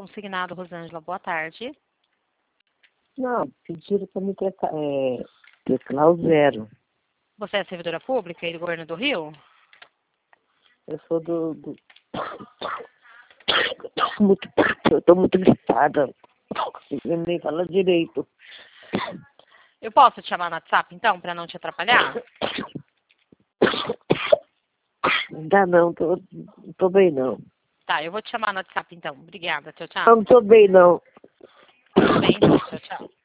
consignado, Rosângela. Boa tarde. Não, pediram para me teclar o zero. Você é servidora pública e do governo do Rio? Eu sou eu tô muito gritada. Não consigo nem falar direito. Eu posso te chamar no WhatsApp, então, para não te atrapalhar? Ainda não, tô bem não. Tá, eu vou te chamar no WhatsApp, então. Obrigada. Tchau, tchau. Não tô bem não. Tudo bem, então. Tchau, tchau.